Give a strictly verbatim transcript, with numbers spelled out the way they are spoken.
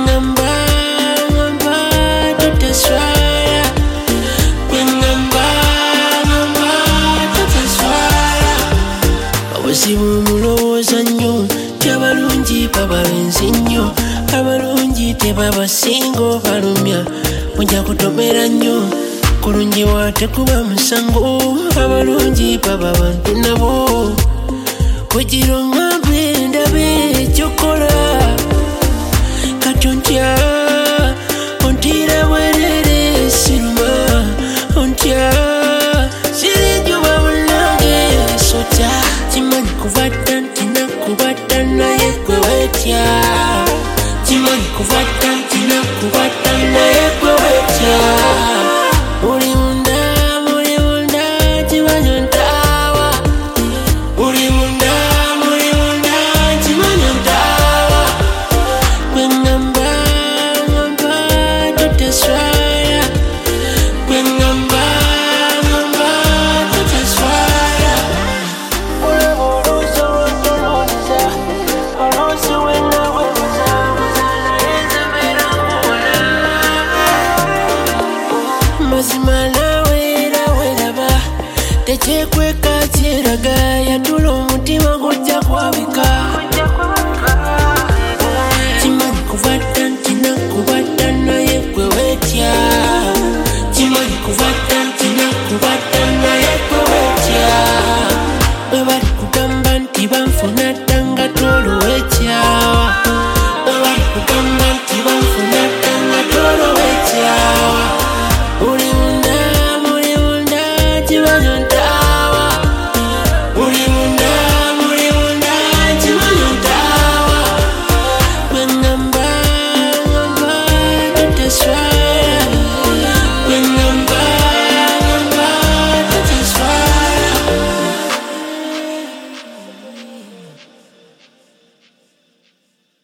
Ngamba, ngamba, tuteswaya. Ngamba, ngamba, tuteswaya. Obuzibu mulowooza nnyo, abalungi baba benzi nnyo, abalungi tebabasinga balumya, mujja kutomera nnyo, kulungiwa tekuba musango, abalungi baba bantu nabo, kugira ongambe ndabe ekyokola, kati ontya, ontira bwerere siruma, ontya, sirinjuba munange sotya, kimanyi kubata ntina kubata naye gwe wetya, kimanyi kubata ntina kubata naye gwe wetya. Uli munda, muli munda, kimanyi ontaawa, uli munda, muli munda, kimanyi ontaawa. Gwe ngamba, ngamba, tuteswaya. Gwe ngamba, ngamba, tuteswaya. Ulaba oluusi olw'ontolooza, oluusi wenna bwebuzabuza naye nze mbeera nkuwona. Mazima naawe era weeraba, tekyekweka kyeraga yatu